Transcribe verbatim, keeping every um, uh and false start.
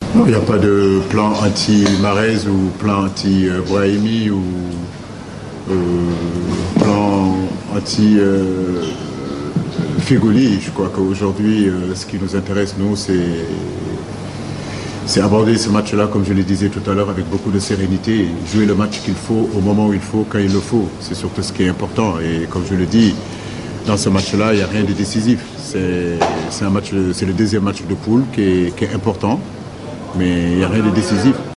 Non, il n'y a pas de plan anti-Marez ou plan anti-Brahimi ou euh, plan anti-Fegoli. Je crois qu'aujourd'hui, euh, ce qui nous intéresse, nous, c'est c'est aborder ce match-là, comme je le disais tout à l'heure, avec beaucoup de sérénité, jouer le match qu'il faut au moment où il faut, quand il le faut. C'est surtout ce qui est important. Et comme je le dis, dans ce match-là, il n'y a rien de décisif. C'est un match, c'est le deuxième match de poule qui est, qui est important, mais il n'y a rien de décisif.